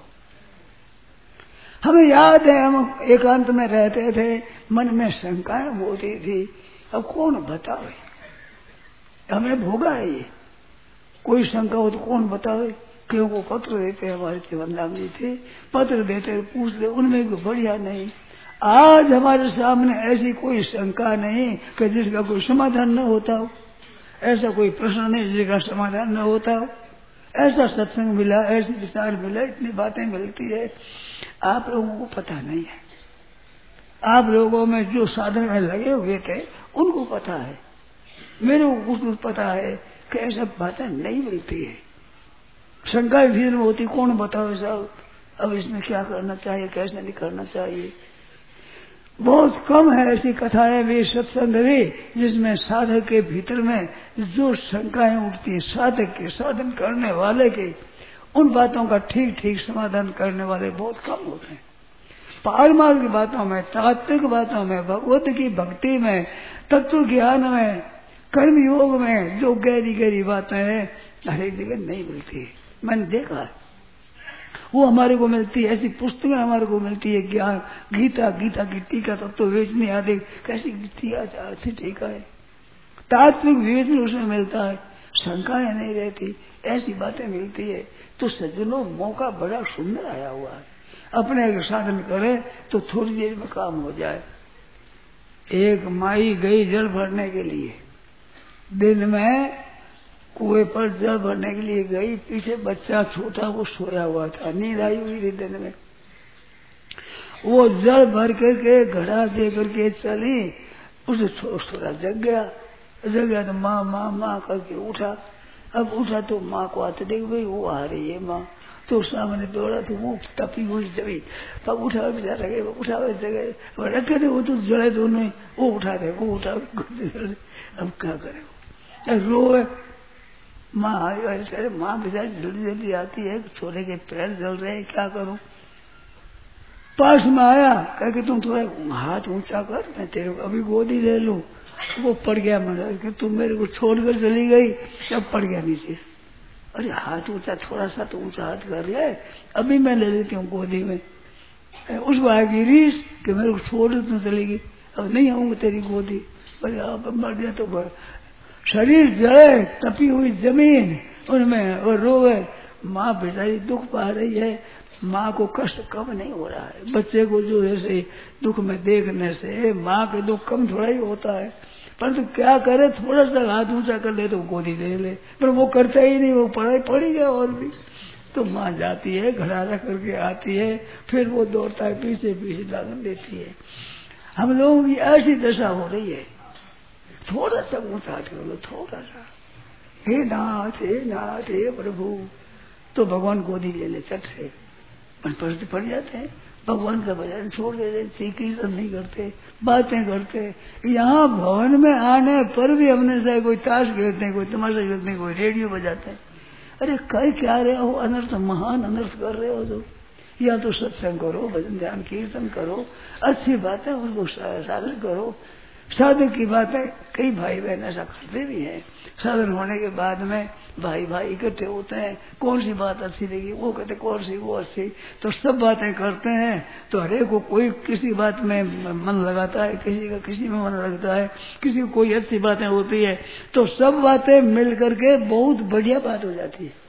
हमें याद है हम एकांत में रहते थे, मन में शंकाएं होती थी, अब कौन बतावे, हमने भोगा है ये। कोई शंका हो तो कौन बतावे, क्यों को पत्र देते हमारे चिवनराम जी थे, पत्र देते पूछ ले, उनमें कोई बढ़िया नहीं। आज हमारे सामने ऐसी कोई शंका नहीं कि जिसका कोई समाधान न होता हो, ऐसा कोई प्रश्न नहीं जिसका समाधान न होता हो। ऐसा सत्संग मिला, ऐसे विचार मिला, इतनी बातें मिलती है, आप लोगों को पता नहीं है। आप लोगों में जो साधन में लगे हुए थे उनको पता है, मेरे को कुछ पता है कि ऐसा बातें नहीं मिलती है। शंका भीड़ में होती, कौन बताओ साहब अब इसमें क्या करना चाहिए, कैसे नहीं करना चाहिए। बहुत कम है ऐसी कथाएं भी, सत्संग भी, जिसमें साधक के भीतर में जो शंकाएं उठती है, साधक के, साधन करने वाले के, उन बातों का ठीक ठीक समाधान करने वाले बहुत कम होते हैं। पारमार्थ की बातों में, तात्विक बातों में, भगवत की भक्ति में, तत्व ज्ञान में, कर्म योग में जो गहरी गहरी बातें हैं हर एक जगह नहीं मिलती। मैंने देखा है, वो हमारे को मिलती है, ऐसी पुस्तकें हमारे को मिलती है, ज्ञान गीता, गीता की टीका तत्व वेचनी आदि, कैसी अच्छी टीका है, तात्विक विवेचन उसमें मिलता है, शंकाएं नहीं रहती, ऐसी बातें मिलती है। तो सज्जनों मौका बड़ा सुंदर आया हुआ है, अपने एक साधन करे तो थोड़ी देर में काम हो जाए। एक माई गई जल भरने के लिए, दिन में कुएं पर जल भरने के लिए गई, पीछे बच्चा छोटा वो सोया हुआ था, नींद आई हुई थी दिन में। वो जल भर करके घड़ा दे करके चली, उसे थोड़ा जग गया तो माँ माँ माँ करके उठा। अब उठा तो माँ को आते देख, भाई वो आ रही है माँ, तो सामने दौड़ा तो वो तपी हुई जमी, तब उठा बेचारा गए, उठा जगह रखे थे, वो तो जड़े दोनों, वो उठा दे, वो उठा, अब क्या करे, रोए। माँ आई, माँ बेचारी जल्दी जल्दी आती है, छोरे के पैर जल रहे हैं, क्या करूं। पास में आया, कह के तुम थोड़ा हाथ ऊंचा कर, मैं तेरे को अभी गोदी ले लूं। वो पड़ गया, मैं कि तुम मेरे को छोड़कर चली गई, अब पड़ गया नीचे। अरे हाथ ऊंचा, थोड़ा सा तो ऊंचा हाथ कर ले, अभी मैं ले लेती हूँ गोदी में। उसको आएगी रीस कि मेरे को छोड़ तुम चलेगी, अब नहीं आऊंगी तेरी गोदी। अरे अब मर गया तो शरीर जले, तपी हुई जमीन उनमें और रोवे। माँ बेचारी दुख पा रही है, माँ को कष्ट कम नहीं हो रहा है। बच्चे को जो ऐसे दुख में देखने से माँ के दुख कम थोड़ा ही होता है, परंतु क्या करे, थोड़ा सा हाथ ऊंचा कर ले तो गोदी ले ले, पर वो करता ही नहीं, वो पड़ी गया। और भी तो माँ जाती है, घड़ा रख करके आती है, फिर वो दौड़ता है पीछे पीछे दागन देती है। हम लोगों की ऐसी दशा हो रही है, थोड़ा सा ऊंचा हाथ कर लो, थोड़ा सा, हे नाथ हे प्रभु, तो भगवान गोदी ले ले चट से, पड़ जाते हैं। भगवान का भजन छोड़ देते, कीर्तन नहीं करते, बातें करते। यहाँ भवन में आने पर भी हमने से कोई ताश खेलते हैं, कोई तमाशा खेलते हैं, कोई रेडियो बजाते हैं। अरे कई क्या रहे हो, अनर्थ, महान अनर्थ कर रहे हो। तो या तो सत्संग करो, भजन ध्यान कीर्तन करो, अच्छी बातें उसको साधन करो। साधन की बातें कई भाई बहन ऐसा करते भी हैं, साधन होने के बाद में भाई भाई इकट्ठे होते हैं, कौन सी बात अच्छी लगी, वो कहते कौन सी वो अच्छी, तो सब बातें करते हैं। तो हरेक को कोई किसी बात में मन लगाता है, किसी का किसी में मन लगता है, किसी को कोई अच्छी बातें होती है, तो सब बातें मिल करके बहुत बढ़िया बात हो जाती है।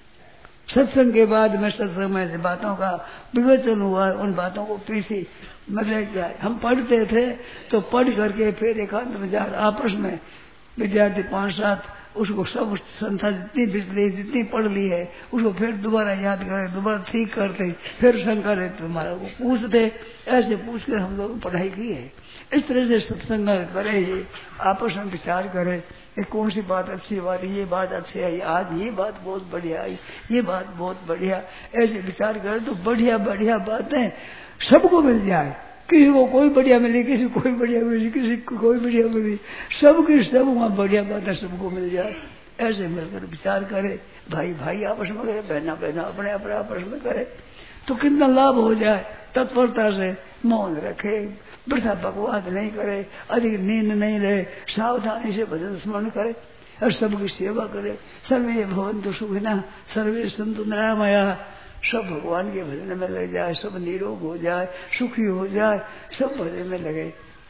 सत्संग के बाद में सत्संग में बातों का विवेचन हुआ, उन बातों को पीछे मतलब जाए। हम पढ़ते थे तो पढ़ करके फिर एकांत में जा आपस में विद्यार्थी 5-7 उसको सब संस्था जितनी पढ़ ली है उसको फिर दोबारा याद करे, दोबारा ठीक करते, फिर शंकर तुम्हारा को पूछते, ऐसे पूछ कर हम लोग पढ़ाई की है। इस तरह से सत्संग करे, ये आपस में विचार करे कि कौन सी बात अच्छी बात, ये बात अच्छी है, आज ये बात बहुत बढ़िया आई, ये बात बहुत बढ़िया, ऐसे विचार करे तो बढ़िया बढ़िया बातें सबको मिल जाए। किसी को कोई बढ़िया मिली, किसी को कोई बढ़िया मिली, किसी को कोई बढ़िया मिली, सबकी सब वहाँ बढ़िया बातें सबको मिल जाए। ऐसे मिलकर विचार करे, भाई भाई आपस में करे, बहना बहना अपने अपने आपस में करे, तो कितना लाभ हो जाए। तत्परता से मौन रखे, वृथा बकवाद नहीं करे, अधिक नींद नहीं ले, सावधानी से भजन स्मरण करे और सबकी सेवा करे। सर्वे भवन्तु सुखिनः, सर्वे सन्तु निरामयाः। सब भगवान के भजन में लग जाए, सब निरोग हो जाए, सुखी हो जाए, सब भजन में लगे,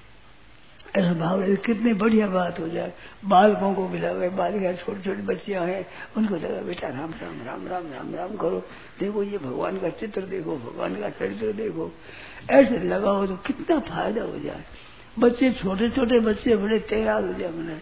ऐसा भाव है। कितनी बढ़िया बात हो जाए। बालकों को भी लगे, बालिका छोटी छोटी बच्चियां हैं, उनको लगा बेटा राम राम राम राम राम राम करो, देखो ये भगवान का चित्र देखो, भगवान का चरित्र देखो, ऐसे लगाओ तो कितना फायदा हो जाए। बच्चे छोटे छोटे बच्चे बड़े तैयार हो जाए, मैंने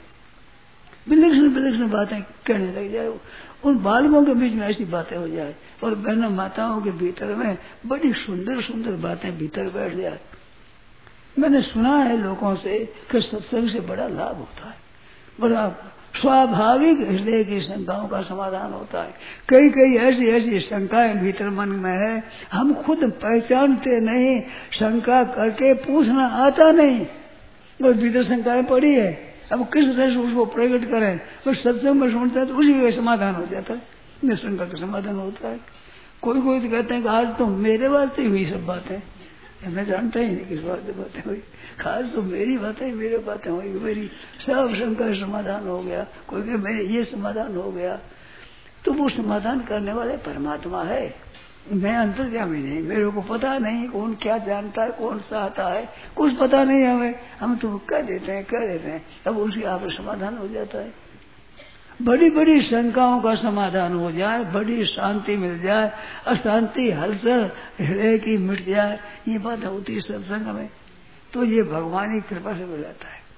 विलक्षण बातें कहने लग जाए, उन बालकों के बीच में ऐसी बातें हो जाए और बहनों माताओं के भीतर में बड़ी सुंदर सुंदर बातें भीतर बैठ जाए। मैंने सुना है लोगों से कि सत्संग से बड़ा लाभ होता है, बड़ा स्वाभाविक हृदय की शंकाओं का समाधान होता है। कई कई ऐसी ऐसी शंकाएं भीतर मन में है, हम खुद पहचानते नहीं, शंका करके पूछना आता नहीं, और भीतर शंकाएं पड़ी है। अब किस तरह से उसको प्रकट करें, तो सत्संग में सुनता है तो उसी का समाधान हो जाता है, शंका का समाधान होता है। कोई कोई तो कहते हैं कि आज तो मेरे वास्ते ही हुई सब बातें, मैं जानता ही नहीं किस बात से बातें हुई, खास तो मेरी बातें मेरे बातें हुई, मेरी सब शंका समाधान हो गया। कोई कहे मेरे ये समाधान हो गया, तो वो समाधान करने वाले परमात्मा है, मैं अंतर्यामी नहीं, मेरे को पता नहीं कौन क्या जानता है, कौन चाहता है, कुछ पता नहीं हमें, हम तो कह देते हैं, अब उसकी आप समाधान हो जाता है। बड़ी बड़ी शंकाओं का समाधान हो जाए, बड़ी शांति मिल जाए, अशांति हलचल हृदय की मिट जाए, ये बात होती है सत्संग में। तो ये भगवान की कृपा से मिल जाता है।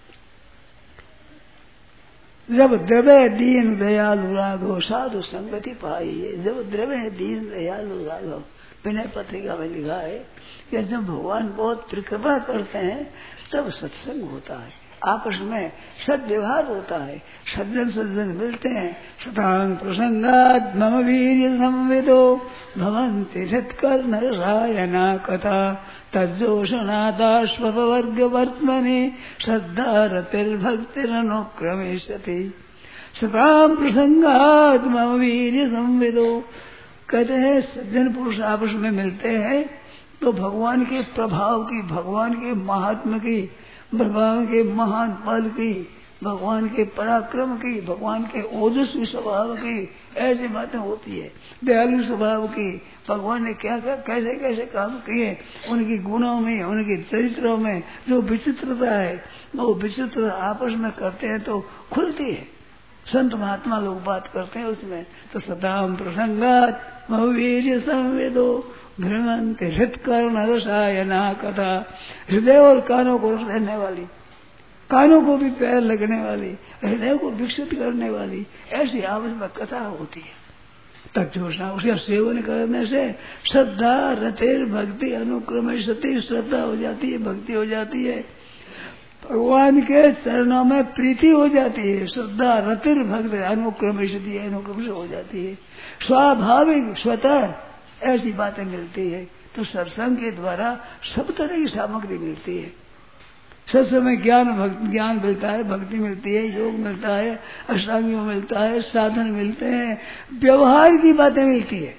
जब द्रव्य दीन दयालु राघव साधु संगति पाई, जब द्रव्य दीन दयालु राघव, विनय पत्रिका में लिखा है कि जब भगवान बहुत कृपा करते हैं तब सत्संग होता है, आपस में सद्व्यवहार होता है, सज्जन सज्जन मिलते हैं। सतांग प्रसंगात मम वीर्य संविदो भवन्ति सत्कर नरसायना कथा तज्जोषणादाश्ववर्ग वर्त्मनि श्रद्धा रतिर्भक्तिरनुक्रमिष्यति। सतांग प्रसंगात मम वीर्य संविदो, कहते हैं सज्जन पुरुष आपस में मिलते हैं तो भगवान के प्रभाव की, भगवान के महात्म की, भगवान के महान बल की, भगवान के पराक्रम की, भगवान के ओजस्वी स्वभाव की ऐसी बातें होती है। दयालु स्वभाव की, भगवान ने क्या क्या कैसे कैसे काम किए, उनकी गुणों में, उनके चरित्रों में जो विचित्रता है, वो विचित्र आपस में करते हैं तो खुलती है। संत महात्मा लोग बात करते हैं उसमें, तो सदाम प्रसंगात वीर्य संवेदो भ्रमंत हृत्कर्ण रसायना कथा, हृदय और कानों को रहने वाली, कानों को भी पैर लगने वाली, हृदय को विकसित करने वाली ऐसी आपस में कथा होती है। तत्वोषणा, उसका सेवन करने से श्रद्धा रतिर भक्ति अनुक्रम सती, श्रद्धा हो जाती है, भक्ति हो जाती है, भगवान के चरणों में प्रीति हो जाती है, श्रद्धा रतिर भक्ति अनुक्रम सती, अनुक्रम से हो जाती है, स्वाभाविक स्वतः ऐसी बातें मिलती है। तो सत्संग के द्वारा सब तरह की सामग्री मिलती है। सत्संग में ज्ञान मिलता है, भक्ति मिलती है, योग मिलता है, अष्टांग योग मिलता है, साधन मिलते हैं, व्यवहार की बातें मिलती है,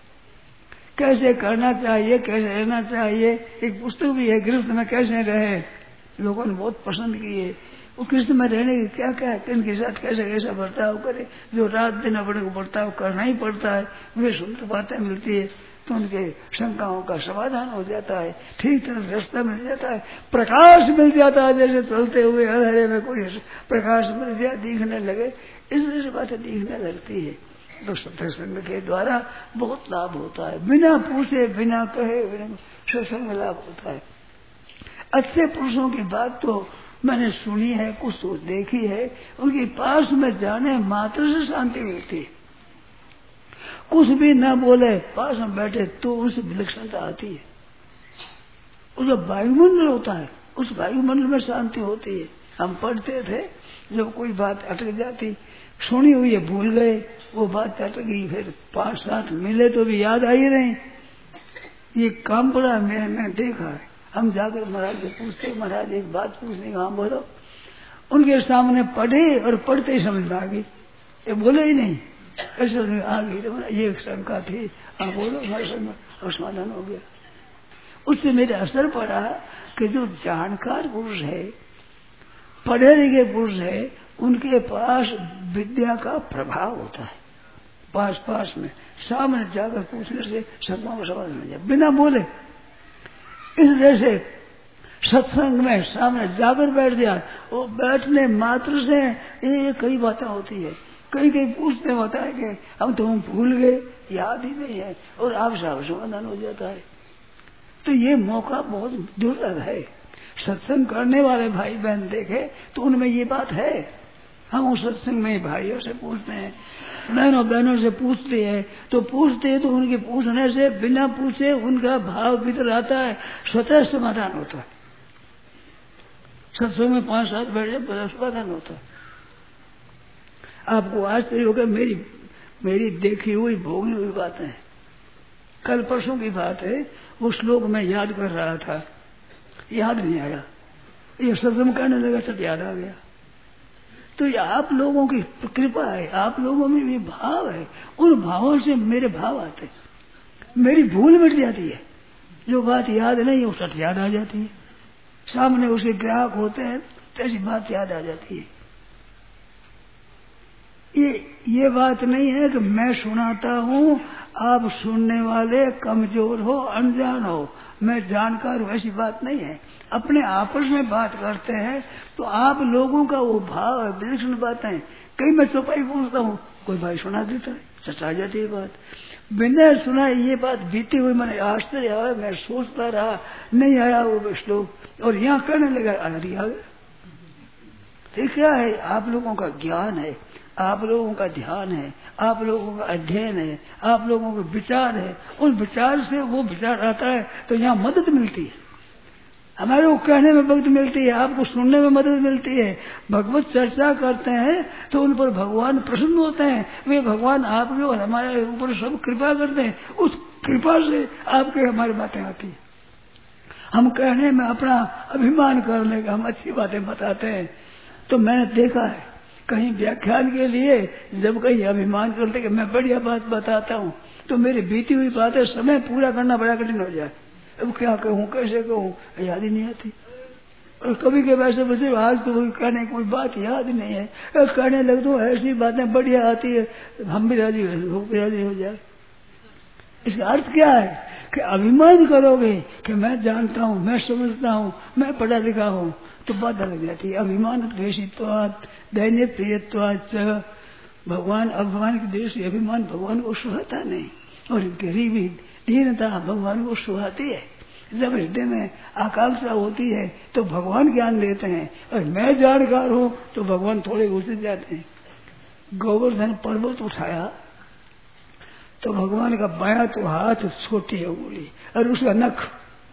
कैसे करना चाहिए, कैसे रहना चाहिए। एक पुस्तक भी है, गृहस्थ में कैसे रहे, लोगों ने बहुत पसंद की है। वो कृष्ण में रहने की क्या क्या है, किन के साथ कैसे कैसा बर्ताव करे, जो रात दिन अपने को बर्ताव करना ही पड़ता है, वे सुंदर बातें मिलती है, तो उनके शंकाओं का समाधान हो जाता है, ठीक तरह रास्ता मिल जाता है, प्रकाश मिल जाता है। जैसे चलते हुए अंधेरे में कोई प्रकाश मिल जाए, दिखने लगे, इस वजह से बातें दिखने लगती है। तो सत्संग के द्वारा बहुत लाभ होता है, बिना पूछे बिना कहे सत्संग में लाभ होता है। अच्छे पुरुषों की बात तो मैंने सुनी है, कुछ तो देखी है, उनके पास में जाने मात्र से शांति मिलती है। कुछ भी न बोले, पास में बैठे तो उनसे विलक्षणता आती है। उसका वायुमंडल होता है, उस वायुमंडल में शांति होती है। हम पढ़ते थे, जब कोई बात अटक जाती, सुनी हुई है भूल गए, वो बात अटक गई, फिर 5-7 मिले तो भी याद आई नहीं। ये काम पड़ा, मैंने देखा है। हम जाकर महाराज से पूछते, महाराज एक बात पूछने का, हम बोलो। उनके सामने पढ़े और पढ़ते ही समझ में आ गई, ये बोले ही नहीं, ऐसे आ गई। ये शंका थी, हाँ बोलो, हमारे समाधान हो गया। उससे मेरे असर पड़ा कि जो जानकार पुरुष है, पढ़े लिखे पुरुष है, उनके पास विद्या का प्रभाव होता है। पास में सामने जाकर पूछने से शंकाओं का समाधान हो जाए, बिना बोले। इस तरह से सत्संग में सामने जाकर बैठ गया, वो बैठने मात्र से ये कई बातें होती है। कई पूछते होता है कि हम तो भूल गए, याद ही नहीं है, और आप समाधान हो जाता है। तो ये मौका बहुत दुर्लभ है। सत्संग करने वाले भाई बहन देखे तो उनमें ये बात है। हम उस सत्संग में भाइयों से पूछते हैं, बहनों से पूछते हैं, तो उनके पूछने से बिना पूछे उनका भाव भीतर आता है, स्वतः समाधान होता है। सत्संग में 5-7 बैठे बड़ा समाधान होता है। आपको आश्चर्य होगा, मेरी देखी हुई भोगी हुई बातें हैं। कल परसों की बात है, वो श्लोक मैं याद कर रहा था, याद नहीं आया, ये सत्संग करने लगा सब याद आ गया। तो ये आप लोगों की कृपा है, आप लोगों में भी भाव है, उन भावों से मेरे भाव आते, मेरी भूल मिट जाती है। जो बात याद नहीं वो सच याद आ जाती है, सामने उसके ग्राहक होते हैं तो ऐसी बात याद आ जाती है। ये बात नहीं है कि मैं सुनाता हूँ, आप सुनने वाले कमजोर हो, अनजान हो, मैं जानकार हूँ, ऐसी बात नहीं है। अपने आपस में बात करते हैं तो आप लोगों का वो भाव है, विलक्षण बातें। कहीं मैं चौपाई पूछता हूँ, कोई भाई सुना देता है, सच आ जाती है बात। बिना सुना ये बात बीती हुई मैंने आश्चर्य आया, मैं सोचता रहा, नहीं आया वो श्लोक, और यहाँ करने लगा आ गया। तो क्या है, आप लोगों का ज्ञान है, आप लोगों का ध्यान है, आप लोगों का अध्ययन है, आप लोगों का विचार है। उन विचार से वो विचार आता है तो यहाँ मदद मिलती है, हमारे को कहने में मदद मिलती है, आपको सुनने में मदद मिलती है। भगवत चर्चा करते हैं तो उन पर भगवान प्रसन्न होते हैं, वे भगवान आपके और हमारे ऊपर सब कृपा करते हैं। उस कृपा से आपके हमारी बातें आती हैं। हम कहने में अपना अभिमान कर लेंगे, हम अच्छी बातें बताते हैं। तो मैंने देखा है कहीं व्याख्यान के लिए जब कहीं अभिमान करते कि मैं बढ़िया बात बताता हूँ, तो मेरी बीती हुई बातें समय पूरा करना बड़ा कठिन हो जाए। अब क्या कहूँ, कैसे कहूँ, याद ही नहीं आती। और कभी के वैसे बच्चे आज तो कहने कोई बात याद नहीं है, कहने लग तो ऐसी बातें बढ़िया आती है, हम भी राजी हो जाए। इसका अर्थ क्या है कि अभिमान करोगे कि मैं जानता हूँ, मैं समझता हूँ, मैं पढ़ा लिखा हूँ, तो बाधा लग जाती है। अभिमान द्वेषित्वात् दैन्य प्रियत्वात् भगवान की दृष्टि अभिमान भगवान को सुहाता नहीं, और गरीबी दीनता भगवान को सुहाती है। जब हृदय में आकांक्षा होती है तो भगवान ज्ञान देते हैं, और मैं जानकार हूँ तो भगवान थोड़े घुस जाते हैं। गोवर्धन पर्वत उठाया तो भगवान का बायां तो हाथ छोटी है उंगली और उसका नख,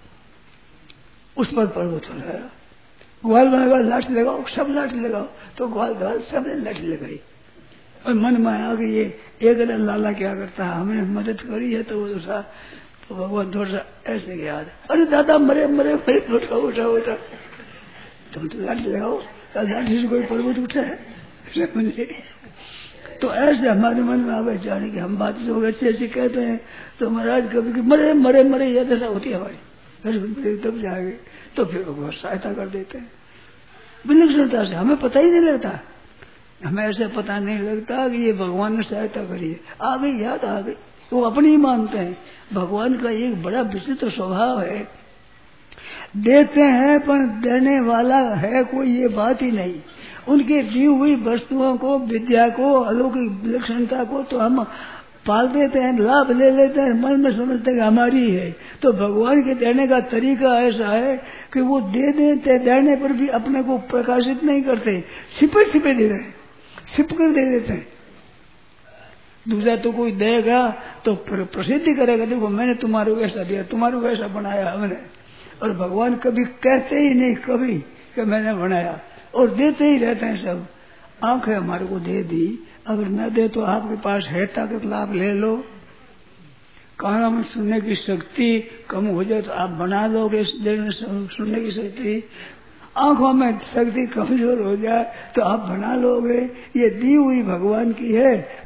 उस पर पर्वत उठाया। ग्वाल बनेगा लाठी लगाओ, सब लाठी लगाओ, तो ग्वाल सब ने लाठी लगाई। और मन में आ गई ये एक लाला क्या करता है, हमें मदद करी है तो वो उठा, तो भगवान थोड़ा सा ऐसे गया, अरे दादा मरे मरे मरे, उठा उठा उठा, तुम तो लाठी लगाओ, लाठी से कोई पर्वत उठा है। तो ऐसे हमारे मन में आवे जाने की हम बात जो अच्छी अच्छी कहते हैं, तो महाराज कभी मरे मरे मरे या दशा होती है हमारी, तब जाएंगे तो फिर भगवान सहायता कर देते हैं विलक्षणता से। हमें पता ही नहीं लगता, हमें ऐसे पता नहीं लगता कि ये भगवान ने सहायता करी है, आ गई याद आ गई, वो अपनी ही मानते हैं। भगवान का एक बड़ा विचित्र स्वभाव है, देते हैं पर देने वाला है कोई, ये बात ही नहीं। उनके दी हुई वस्तुओं को, विद्या को, अलौकिक विलक्षणता को तो हम पाल देते हैं, लाभ ले लेते हैं, मन में समझते हैं हमारी है। तो भगवान के देने का तरीका ऐसा है कि वो दे देते, देने पर भी अपने को प्रकाशित नहीं करते, छिपे छिपे दे रहे, छिप कर दे देते हैं। दूसरा तो कोई देगा तो प्रसिद्धि करेगा, देखो मैंने तुम्हारे वैसा दिया, तुम्हारे वैसा बनाया हमने। और भगवान कभी कहते ही नहीं कभी कि मैंने बनाया, और देते ही रहते हैं सब। आंखें हमारे को दे दी, अगर न दे तो आपके पास है ताकत, लाभ ले लो। कानों में सुनने की शक्ति कम हो जाए तो आप बना लोगे सुनने की शक्ति। आंखों में शक्ति कमजोर हो जाए तो आप बना लोगे। ये दी हुई भगवान की है,